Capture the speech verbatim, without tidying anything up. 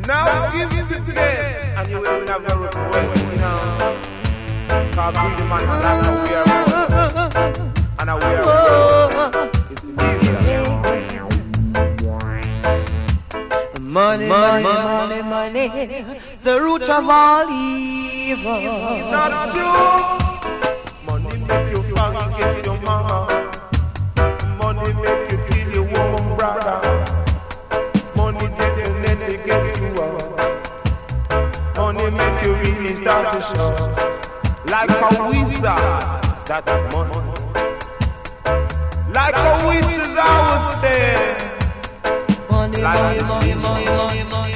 Now give it to them, and you will never regret it now. Cause we the man and I'm not aware, and aware it's evil. Money, money, money, money, the root of all evil. Not you. Money make you forget your mama. Money make you kill your woman brother. Money definitely get you up. Money make you really start to show. Like a wizard, that's money. Like a witch is I would say. Money, money, money, money, money, money.